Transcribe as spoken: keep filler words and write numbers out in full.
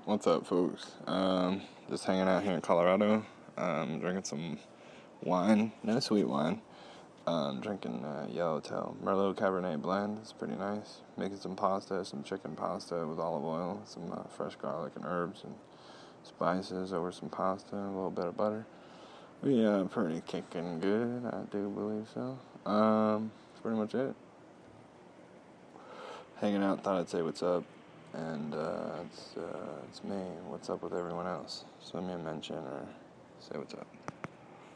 What's up, folks? Um, just hanging out here in Colorado. Um, drinking some wine, no sweet wine. Um, drinking uh, Yellowtail Merlot Cabernet blend. It's pretty nice. Making some pasta, some chicken pasta with olive oil, some uh, fresh garlic and herbs and spices over some pasta, a little bit of butter. Yeah, pretty kicking good. I do believe so. Um, that's pretty much it. Hanging out. Thought I'd say what's up. And uh, it's uh, it's me. What's up with everyone else? Send me a mention or say what's up.